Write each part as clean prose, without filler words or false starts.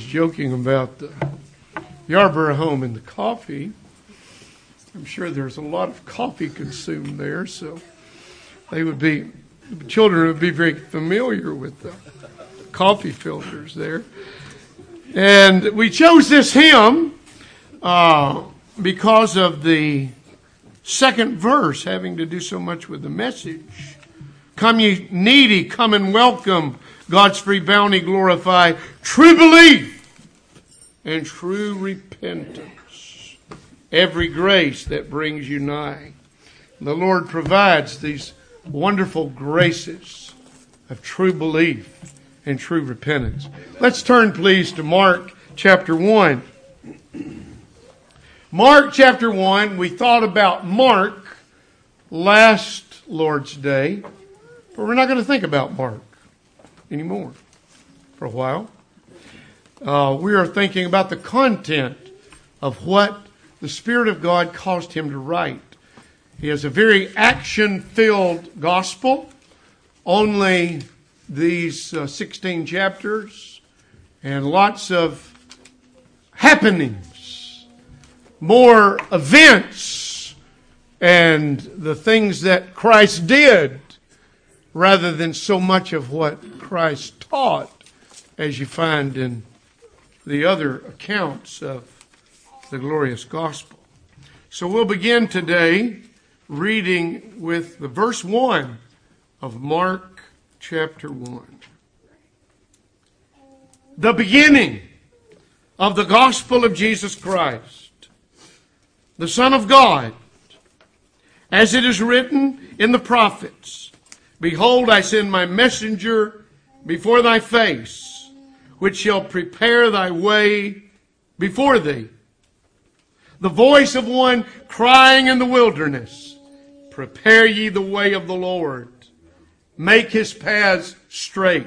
was joking about the Yarborough home and the coffee. I'm sure there's a lot of coffee consumed there, so children would be very familiar with the coffee filters there. And we chose this hymn because of the second verse having to do so much with the message. Come ye needy, come and welcome, God's free bounty glorify, true belief and true repentance, every grace that brings you nigh. The Lord provides these wonderful graces of true belief and true repentance. Let's turn, please, to Mark chapter 1. Mark chapter 1, we thought about Mark last Lord's Day, but we're not going to think about Mark anymore for a while. We are thinking about the content of what the Spirit of God caused him to write. He has a very action-filled gospel, only these 16 chapters, and lots of happenings, more events, and the things that Christ did, rather than so much of what Christ taught, as you find in the other accounts of the glorious gospel. So we'll begin today reading with the verse 1 of Mark chapter 1. The beginning of the gospel of Jesus Christ, the Son of God, as it is written in the prophets, Behold, I send my messenger before thy face, which shall prepare thy way before thee. The voice of one crying in the wilderness, Prepare ye the way of the Lord. Make his paths straight.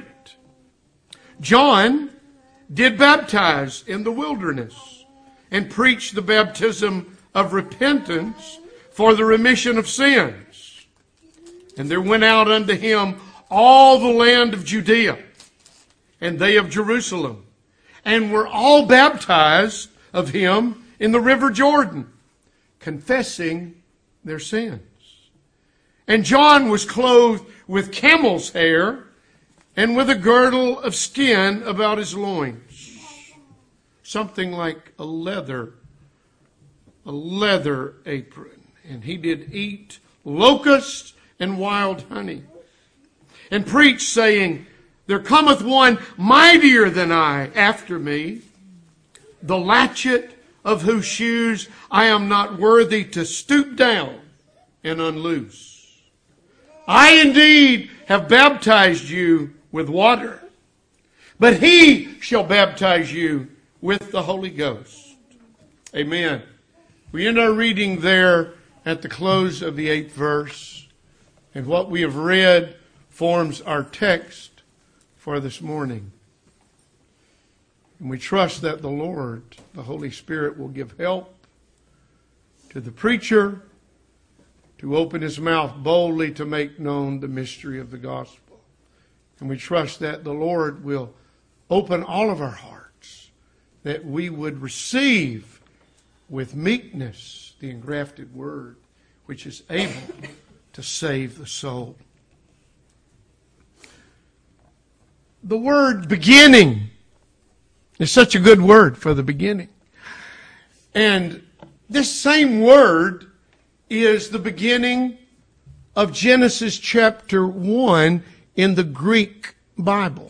John did baptize in the wilderness and preach the baptism of repentance for the remission of sins. And there went out unto him all the land of Judea and they of Jerusalem, and were all baptized of him in the river Jordan, confessing their sins. And John was clothed with camel's hair and with a girdle of skin about his loins, something like a leather apron. And he did eat locusts and wild honey, and preached, saying, There cometh one mightier than I after me, the latchet of whose shoes I am not worthy to stoop down and unloose. I indeed have baptized you with water, but he shall baptize you with the Holy Ghost. Amen. We end our reading there at the close of the 8th verse, and what we have read forms our text for this morning. And we trust that the Lord, the Holy Spirit, will give help to the preacher to open his mouth boldly to make known the mystery of the gospel. And we trust that the Lord will open all of our hearts, that we would receive with meekness the engrafted word, which is able to save the soul. The word beginning is such a good word for the beginning. And this same word is the beginning of Genesis chapter 1 in the Greek Bible.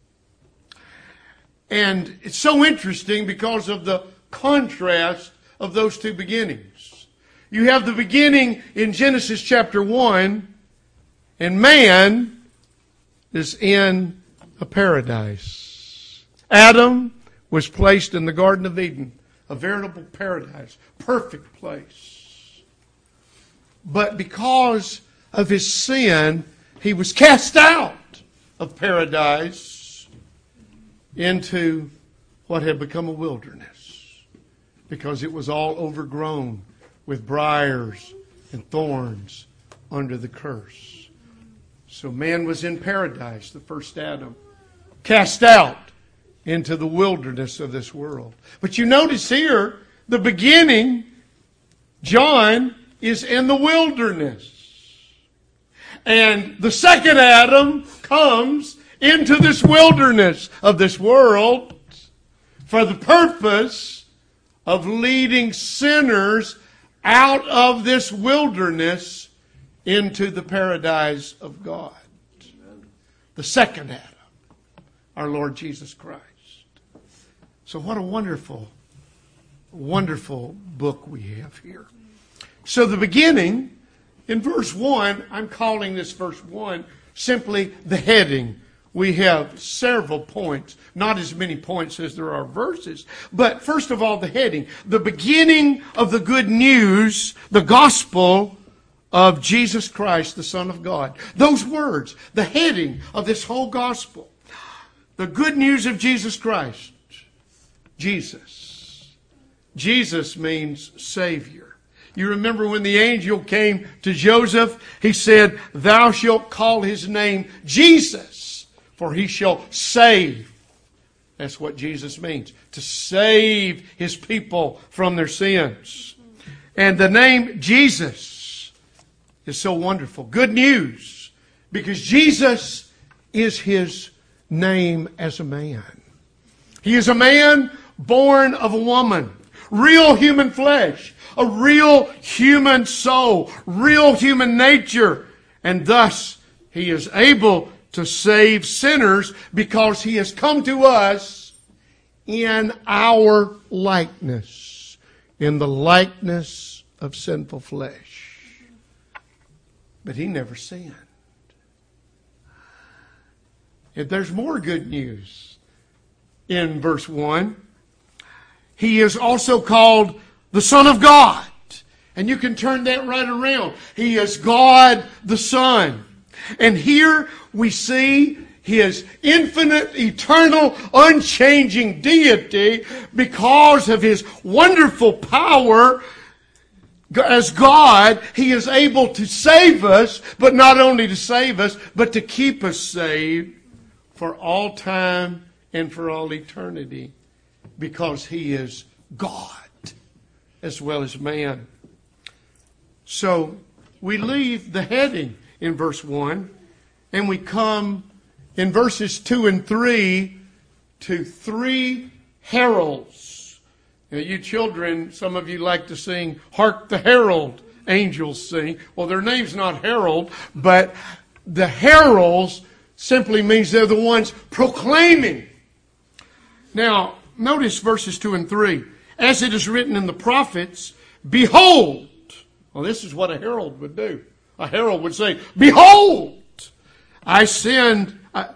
And it's so interesting because of the contrast of those two beginnings. You have the beginning in Genesis chapter 1, and man is in a paradise. Adam was placed in the Garden of Eden, a veritable paradise, perfect place. But because of his sin, he was cast out of paradise into what had become a wilderness, because it was all overgrown with briars and thorns under the curse. So man was in paradise, the first Adam, cast out into the wilderness of this world. But you notice here, the beginning, John is in the wilderness. And the second Adam comes into this wilderness of this world for the purpose of leading sinners out of this wilderness into the paradise of God. The second Adam, our Lord Jesus Christ. So what a wonderful, wonderful book we have here. So the beginning, in verse 1, I'm calling this verse 1 simply the heading. We have several points, not as many points as there are verses. But first of all, the heading. The beginning of the good news, the gospel of Jesus Christ, the Son of God. Those words, the heading of this whole gospel. The good news of Jesus Christ. Jesus. Jesus means Savior. You remember when the angel came to Joseph, he said, "Thou shalt call his name Jesus, for he shall save." That's what Jesus means, to save his people from their sins. And the name Jesus is so wonderful. Good news, because Jesus is his name as a man. He is a man born of a woman, real human flesh, a real human soul, real human nature, and thus he is able to save sinners because he has come to us in our likeness, in the likeness of sinful flesh. But he never sinned. If there's more good news in verse 1, he is also called the Son of God. And you can turn that right around. He is God the Son. And here we see his infinite, eternal, unchanging deity because of his wonderful power. As God, he is able to save us, but not only to save us, but to keep us saved for all time and for all eternity, because he is God as well as man. So we leave the heading in verse 1, and we come in verses 2 and 3 to 3 heralds. Now, you children, some of you like to sing, "Hark the Herald Angels Sing." Well, their name's not herald, but the heralds simply means they're the ones proclaiming. Now, notice verses 2 and 3. As it is written in the prophets, "Behold." Well, this is what a herald would do. A herald would say, "Behold, I send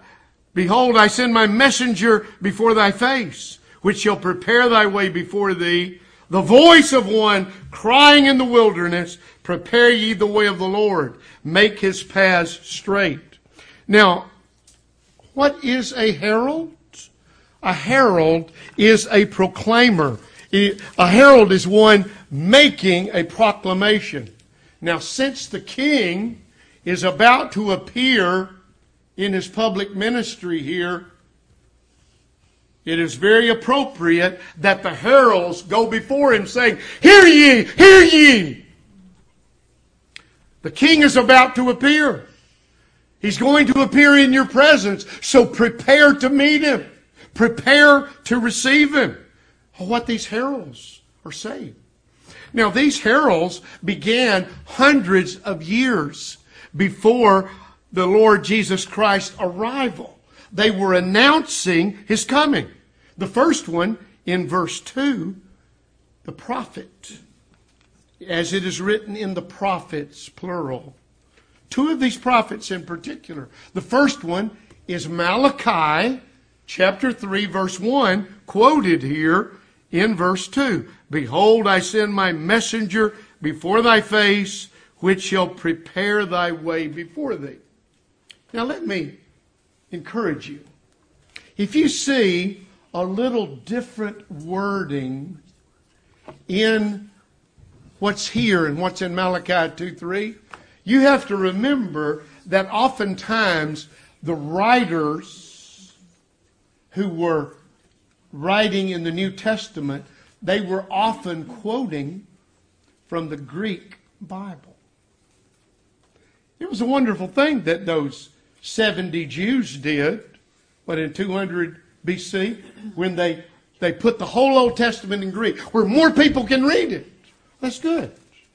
my messenger before thy face, which shall prepare thy way before thee. The voice of one crying in the wilderness, prepare ye the way of the Lord, make his paths straight." Now, what is a herald? A herald is a proclaimer. A herald is one making a proclamation. Now, since the king is about to appear in his public ministry here, it is very appropriate that the heralds go before him saying, "Hear ye, hear ye." The king is about to appear. He's going to appear in your presence, so prepare to meet him. Prepare to receive him. What these heralds are saying. Now, these heralds began hundreds of years before the Lord Jesus Christ's arrival. They were announcing his coming. The first one, in verse 2, the prophet, as it is written in the prophets, plural. Two of these prophets in particular. The first one is Malachi, chapter 3, verse 1, quoted here in verse 2. "Behold, I send my messenger before thy face, which shall prepare thy way before thee." Now let me encourage you. If you see a little different wording in what's here and what's in Malachi 2:3, you have to remember that oftentimes the writers who were writing in the New Testament, they were often quoting from the Greek Bible. It was a wonderful thing that those 70 Jews did, but in 200 BC, when they put the whole Old Testament in Greek, where more people can read it. That's good.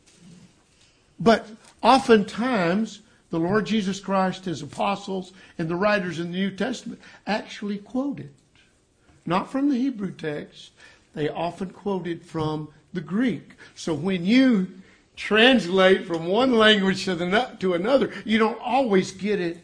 But oftentimes, the Lord Jesus Christ, His apostles, and the writers in the New Testament actually quoted. Not from the Hebrew text. They often quoted from the Greek. So when you translate from one language to another, you don't always get it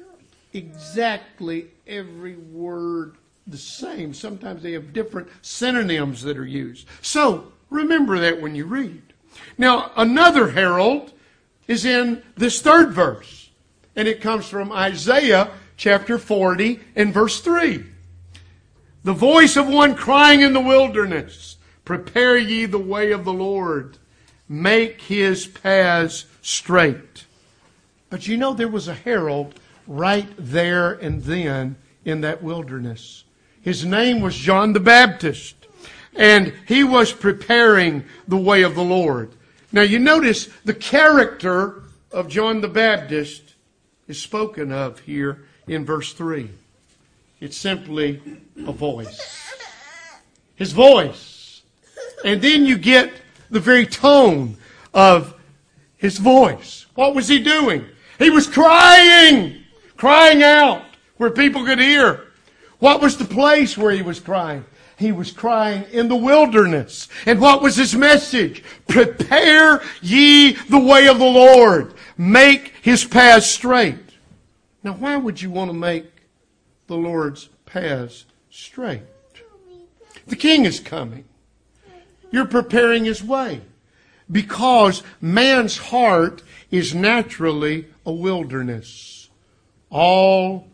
exactly every word the same. Sometimes they have different synonyms that are used. So remember that when you read. Now, another herald is in this third verse. And it comes from Isaiah chapter 40 and verse 3. The voice of one crying in the wilderness, prepare ye the way of the Lord, make His paths straight. But you know, there was a herald right there and then in that wilderness. His name was John the Baptist. And he was preparing the way of the Lord. Now you notice the character of John the Baptist is spoken of here in verse 3. It's simply a voice. His voice. And then you get the very tone of his voice. What was he doing? He was crying out where people could hear. What was the place where he was crying? He was crying in the wilderness. And what was his message? Prepare ye the way of the Lord. Make His paths straight. Now, why would you want to make the Lord's paths straight? The King is coming. You're preparing His way. Because man's heart is naturally a wilderness. All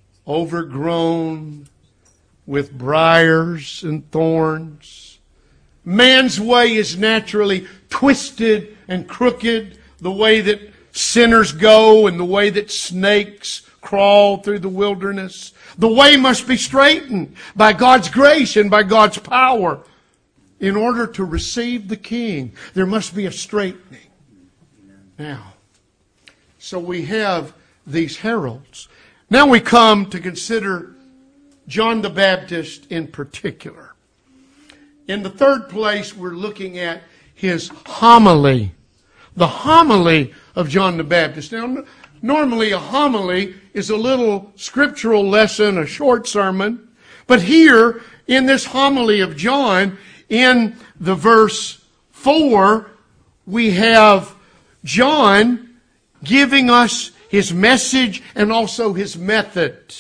overgrown with briars and thorns. Man's way is naturally twisted and crooked, the way that sinners go and the way that snakes crawl through the wilderness. The way must be straightened by God's grace and by God's power. In order to receive the King, there must be a straightening. Now, so we have these heralds. Now we come to consider John the Baptist in particular. In the third place, we're looking at his homily. The homily of John the Baptist. Now, normally a homily is a little scriptural lesson, a short sermon. But here, in this homily of John, in the verse 4, we have John giving us his message and also his method.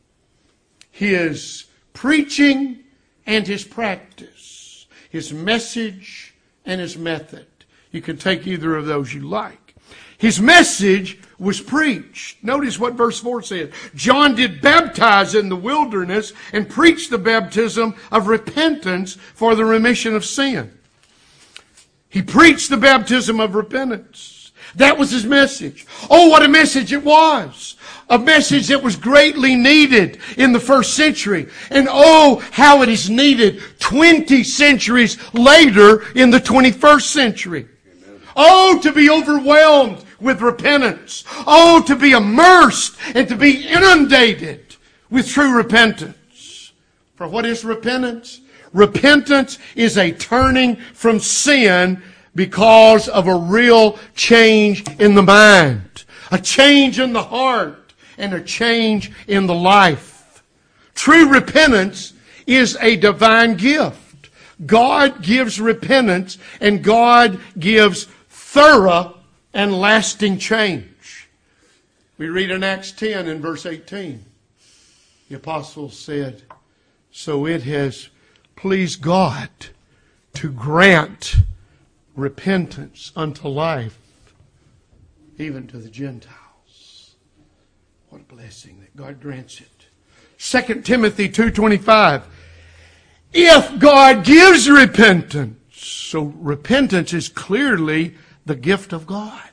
His preaching and his practice. His message and his method. You can take either of those you like. His message was preached. Notice what verse 4 says. John did baptize in the wilderness and preach the baptism of repentance for the remission of sin. He preached the baptism of repentance. That was his message. Oh, what a message it was. A message that was greatly needed in the first century. And oh, how it is needed 20 centuries later in the 21st century. Oh, to be overwhelmed with repentance. Oh, to be immersed and to be inundated with true repentance. For what is repentance? Repentance is a turning from sin because of a real change in the mind, a change in the heart, and a change in the life. True repentance is a divine gift. God gives repentance, and God gives thorough and lasting change. We read in Acts 10 in verse 18. The apostle said, so it has pleased God to grant repentance unto life, even to the Gentiles. What a blessing that God grants it. 2 Timothy 2:25. If God gives repentance, so repentance is clearly the gift of God.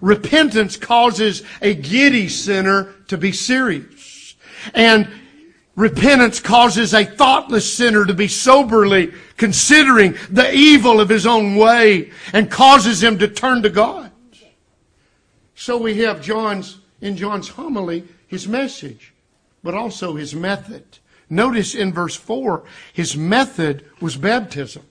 Repentance causes a giddy sinner to be serious. And Repentance causes a thoughtless sinner to be soberly considering the evil of his own way and causes him to turn to God. So we have in John's homily, his message, but also his method. Notice in verse 4, his method was baptism.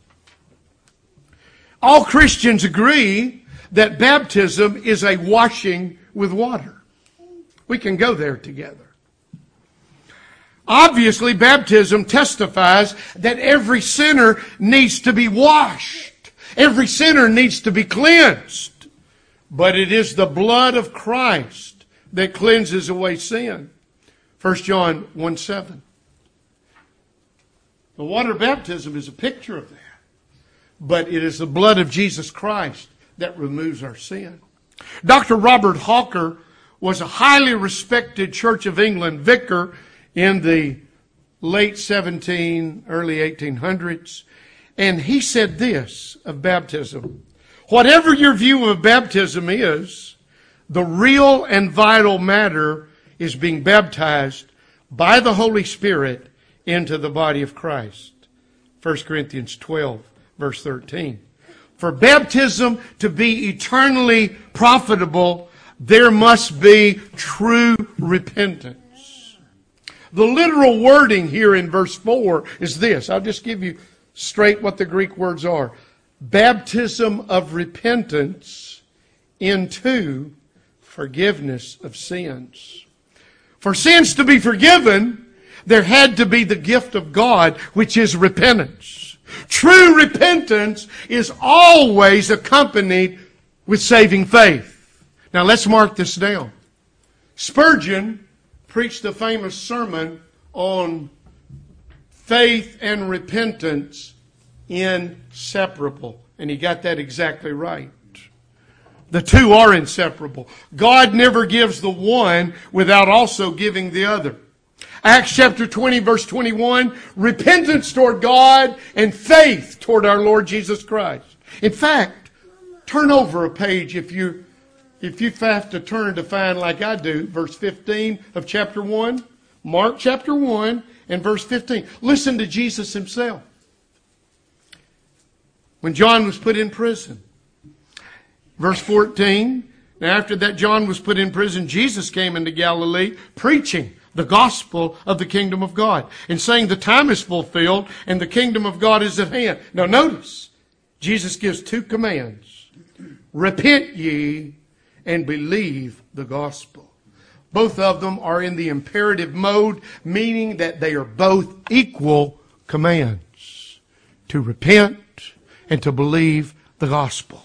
All Christians agree that baptism is a washing with water. We can go there together. Obviously, baptism testifies that every sinner needs to be washed. Every sinner needs to be cleansed. But it is the blood of Christ that cleanses away sin. 1 John 1:7. The water baptism is a picture of that. But it is the blood of Jesus Christ that removes our sin. Dr. Robert Hawker was a highly respected Church of England vicar in the late early 1800s. And he said this of baptism: whatever your view of baptism is, the real and vital matter is being baptized by the Holy Spirit into the body of Christ. 1 Corinthians 12, verse 13. For baptism to be eternally profitable, there must be true repentance. The literal wording here in verse 4 is this. I'll just give you straight what the Greek words are. Baptism of repentance into forgiveness of sins. For sins to be forgiven, there had to be the gift of God, which is repentance. True repentance is always accompanied with saving faith. Now let's mark this down. Spurgeon preached a famous sermon on faith and repentance inseparable. And he got that exactly right. The two are inseparable. God never gives the one without also giving the other. Acts chapter 20, verse 21, repentance toward God and faith toward our Lord Jesus Christ. In fact, turn over a page if you have to turn to find like I do, verse 15 of chapter 1, Mark chapter 1 and verse 15. Listen to Jesus himself. When John was put in prison. Verse 14, now after that John was put in prison, Jesus came into Galilee preaching the gospel of the kingdom of God and saying the time is fulfilled and the kingdom of God is at hand. Now notice, Jesus gives two commands. Repent ye and believe the gospel. Both of them are in the imperative mode, meaning that they are both equal commands. To repent and to believe the gospel.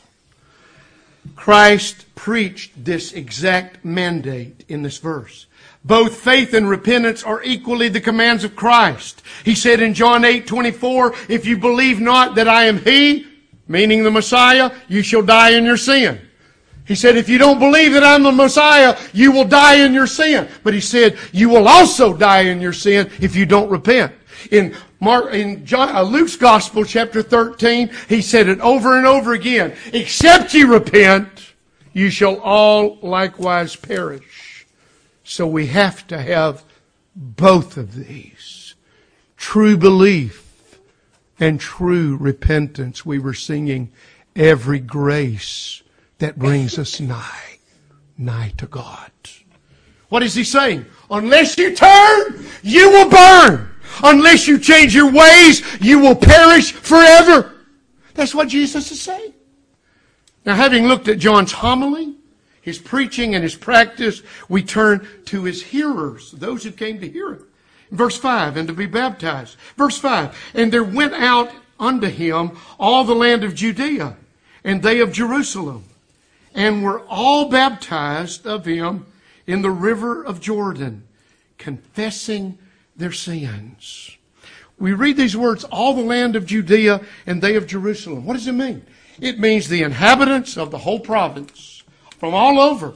Christ preached this exact mandate in this verse. Both faith and repentance are equally the commands of Christ. He said in John 8:24, if you believe not that I am He, meaning the Messiah, you shall die in your sin. He said, if you don't believe that I'm the Messiah, you will die in your sin. But he said, you will also die in your sin if you don't repent. In Luke's Gospel, chapter 13, he said it over and over again. Except ye repent, you shall all likewise perish. So we have to have both of these. True belief and true repentance. We were singing every grace that brings us nigh to God. What is he saying? Unless you turn, you will burn. Unless you change your ways, you will perish forever. That's what Jesus is saying. Now, having looked at John's homily, his preaching and his practice, we turn to his hearers, those who came to hear him. Verse 5, and to be baptized. Verse 5, and there went out unto him all the land of Judea, and they of Jerusalem, and were all baptized of him in the river of Jordan, confessing their sins. We read these words, all the land of Judea and they of Jerusalem. What does it mean? It means the inhabitants of the whole province from all over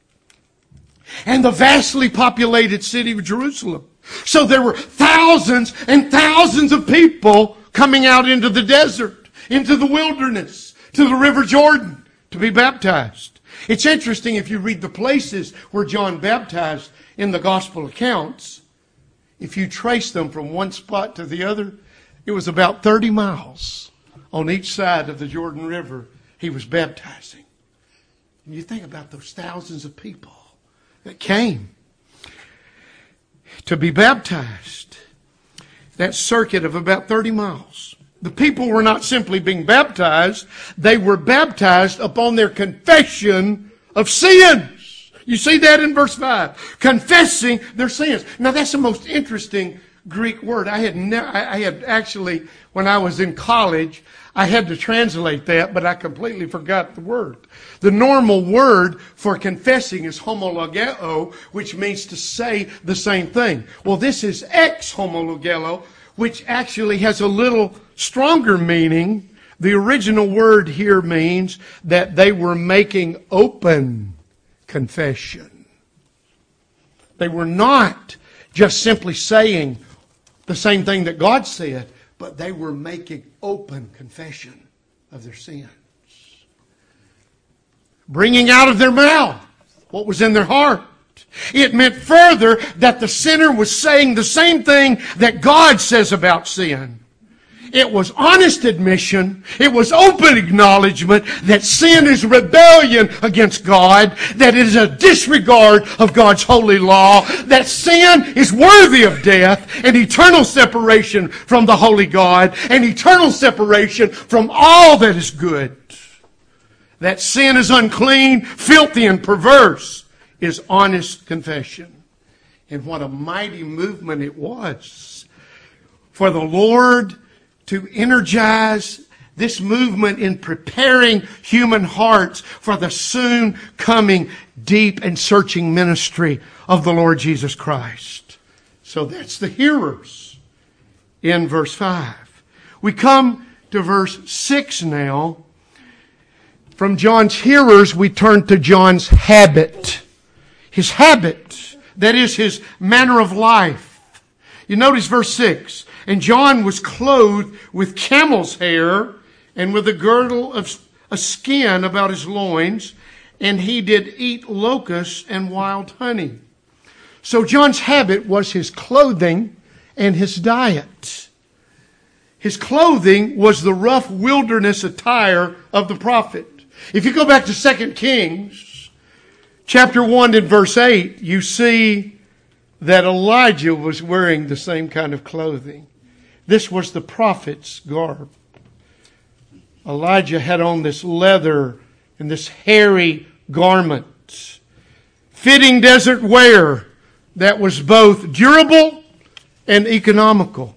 and the vastly populated city of Jerusalem. So there were thousands and thousands of people coming out into the desert, into the wilderness, to the river Jordan to be baptized. It's interesting if you read the places where John baptized in the gospel accounts. if you trace them from one spot to the other, it was about 30 miles on each side of the Jordan River he was baptizing. And you think about those thousands of people that came to be baptized. That circuit of about 30 miles. The people were not simply being baptized, they were baptized upon their confession of sins. You see that in verse 5. Confessing their sins. Now that's the most interesting Greek word. I had actually, when I was in college, I had to translate that, but I completely forgot the word. The normal word for confessing is homologeo, which means to say the same thing. Well, this is ex homologeo, which actually has a little stronger meaning. The original word here means that they were making open confession. They were not just simply saying the same thing that God said, but they were making open confession of their sins. Bringing out of their mouth what was in their heart. It meant further that the sinner was saying the same thing that God says about sin. It was honest admission. It was open acknowledgement that sin is rebellion against God, that it is a disregard of God's holy law, that sin is worthy of death and eternal separation from the holy God and eternal separation from all that is good. That sin is unclean, filthy, and perverse is honest confession. And what a mighty movement it was for the Lord to energize this movement in preparing human hearts for the soon coming deep and searching ministry of the Lord Jesus Christ. So that's the hearers in verse 5. We come to verse 6 now. From John's hearers, we turn to John's habit. His habit, that is his manner of life. You notice verse 6. And John was clothed with camel's hair and with a girdle of a skin about his loins, and he did eat locusts and wild honey. So John's habit was his clothing and his diet. His clothing was the rough wilderness attire of the prophet. If you go back to 2 Kings, chapter 1 and verse 8, you see that Elijah was wearing the same kind of clothing. This was the prophet's garb. Elijah had on this leather and this hairy garment, fitting desert wear that was both durable and economical.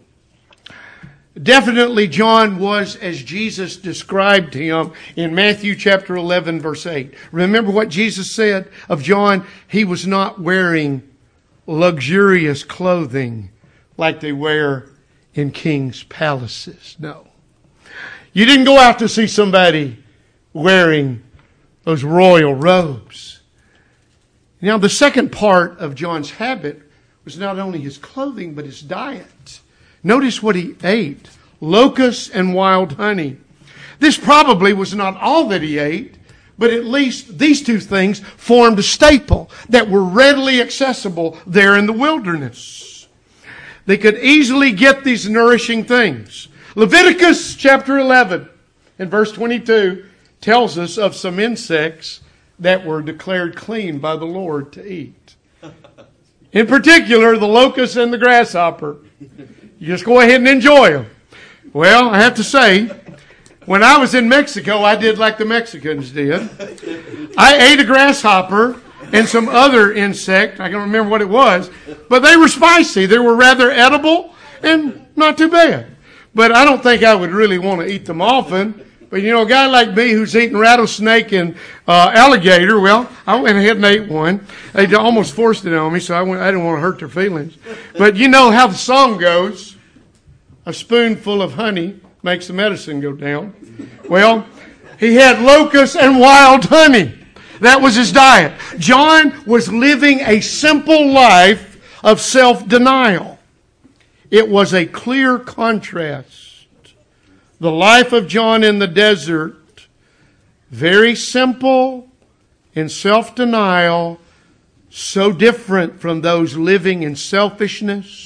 Definitely John was as Jesus described him in Matthew chapter 11 verse 8. Remember what Jesus said of John? He was not wearing luxurious clothing like they wear in king's palaces. No. You didn't go out to see somebody wearing those royal robes. Now the second part of John's habit was not only his clothing but his diet. Notice what he ate. Locusts and wild honey. This probably was not all that he ate, but at least these two things formed a staple that were readily accessible there in the wilderness. They could easily get these nourishing things. Leviticus chapter 11 and verse 22 tells us of some insects that were declared clean by the Lord to eat. In particular, the locust and the grasshopper. You just go ahead and enjoy them. Well, I have to say, when I was in Mexico, I did like the Mexicans did. I ate a grasshopper and some other insect. I can't remember what it was. But they were spicy. They were rather edible and not too bad. But I don't think I would really want to eat them often. But, you know, a guy like me who's eating rattlesnake and alligator, well, I went ahead and ate one. They almost forced it on me, so I didn't want to hurt their feelings. But you know how the song goes. A spoonful of honey makes the medicine go down. Well, he had locusts and wild honey. That was his diet. John was living a simple life of self-denial. It was a clear contrast. The life of John in the desert, very simple in self-denial, so different from those living in selfishness,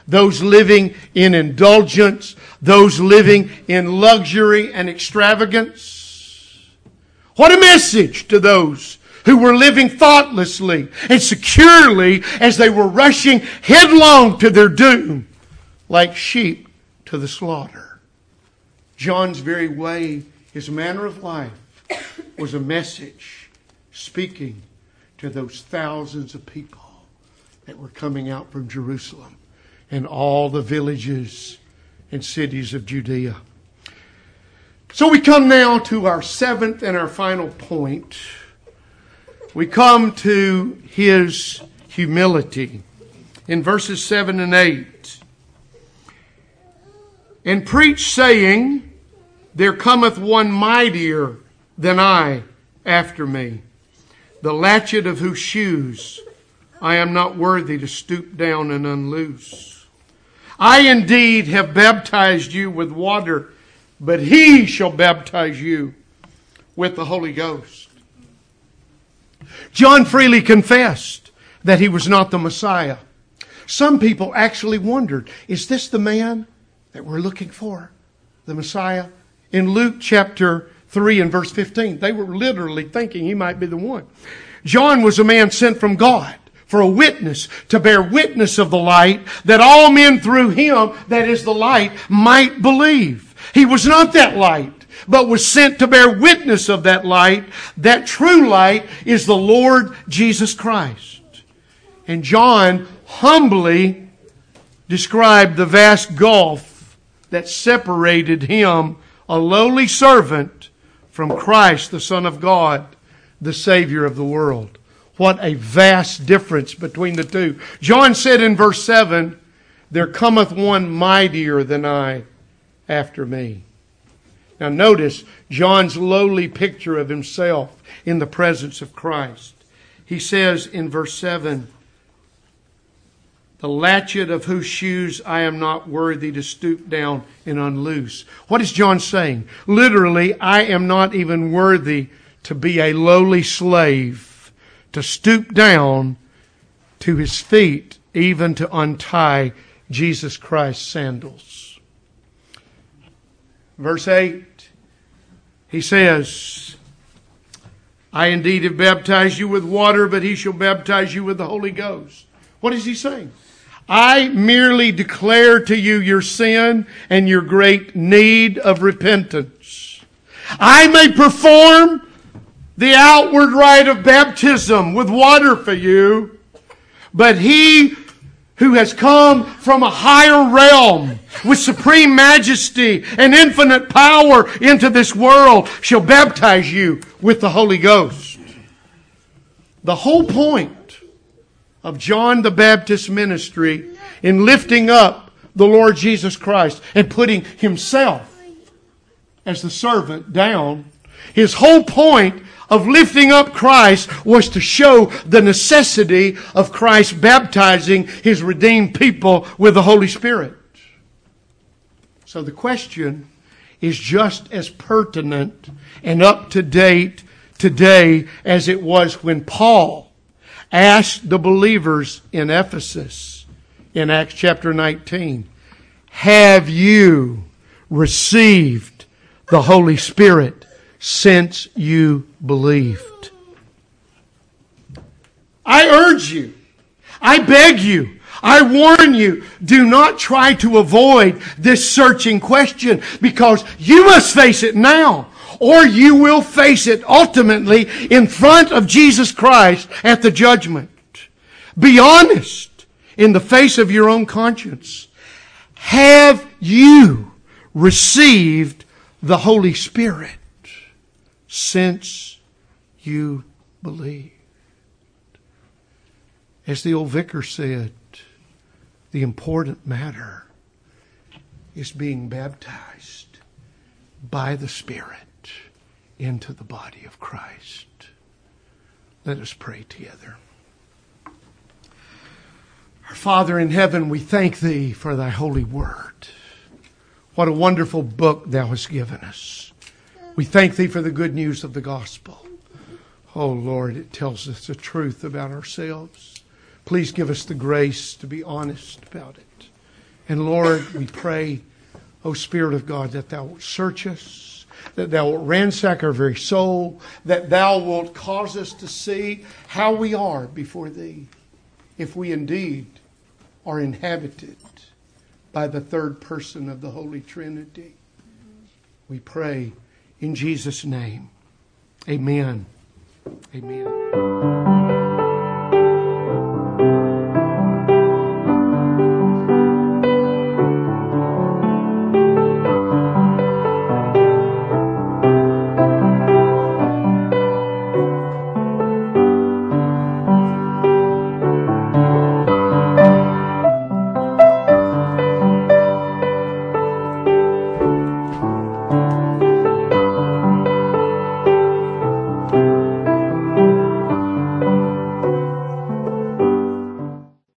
those living in indulgence, those living in luxury and extravagance. What a message to those who were living thoughtlessly and securely as they were rushing headlong to their doom, like sheep to the slaughter. John's very way, his manner of life, was a message speaking to those thousands of people that were coming out from Jerusalem and all the villages and cities of Judea. So we come now to our seventh and our final point. We come to his humility in verses 7 and 8. And preach, saying, there cometh one mightier than I after me, the latchet of whose shoes I am not worthy to stoop down and unloose. I indeed have baptized you with water, but he shall baptize you with the Holy Ghost. John freely confessed that he was not the Messiah. Some people actually wondered, is this the man that we're looking for? The Messiah? In Luke chapter 3 and verse 15, they were literally thinking he might be the one. John was a man sent from God for a witness, to bear witness of the light, that all men through him, that is the light, might believe. He was not that light, but was sent to bear witness of that light. That true light is the Lord Jesus Christ. And John humbly described the vast gulf that separated him, a lowly servant, from Christ, the Son of God, the Savior of the world. What a vast difference between the two. John said in verse 7, there cometh one mightier than I after me. Now notice John's lowly picture of himself in the presence of Christ. He says in verse 7, the latchet of whose shoes I am not worthy to stoop down and unloose. What is John saying? Literally, I am not even worthy to be a lowly slave, to stoop down to his feet, even to untie Jesus Christ's sandals. Verse 8, he says, I indeed have baptized you with water, but he shall baptize you with the Holy Ghost. What is he saying? I merely declare to you your sin and your great need of repentance. I may perform the outward rite of baptism with water for you, but he who has come from a higher realm with supreme majesty and infinite power into this world shall baptize you with the Holy Ghost. The whole point of John the Baptist's ministry in lifting up the Lord Jesus Christ and putting himself as the servant down, his whole point of lifting up Christ was to show the necessity of Christ baptizing his redeemed people with the Holy Spirit. So the question is just as pertinent and up to date today as it was when Paul asked the believers in Ephesus in Acts chapter 19, have you received the Holy Spirit since you believed? I urge you, I beg you, I warn you, do not try to avoid this searching question, because you must face it now, or you will face it ultimately in front of Jesus Christ at the judgment. Be honest in the face of your own conscience. Have you received the Holy Spirit since you believed? As the old vicar said, the important matter is being baptized by the Spirit into the body of Christ. Let us pray together. Our Father in heaven, we thank Thee for Thy holy word. What a wonderful book Thou hast given us. We thank Thee for the good news of the gospel. Oh Lord, it tells us the truth about ourselves. Please give us the grace to be honest about it. And Lord, we pray, O Spirit of God, that Thou wilt search us, that Thou wilt ransack our very soul, that Thou wilt cause us to see how we are before Thee, if we indeed are inhabited by the third person of the Holy Trinity. We pray in Jesus' name. Amen. Amen.